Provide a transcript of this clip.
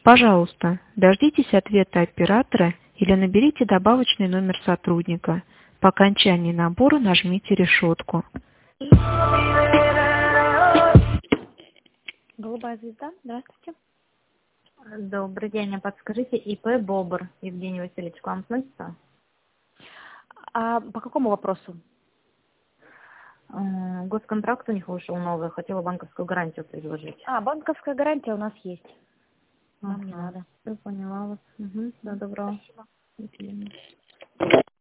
Пожалуйста, дождитесь ответа оператора или наберите добавочный номер сотрудника. По окончании набора нажмите решетку. Голубая звезда, здравствуйте. Добрый день, подскажите, ИП Бобр Евгений Васильевич к вам относится? А по какому вопросу? Госконтракт у них вышел новый, хотела банковскую гарантию предложить. Банковская гарантия у нас есть. Нам не надо. Все, поняла вас. Всего доброго. Спасибо. До свидания.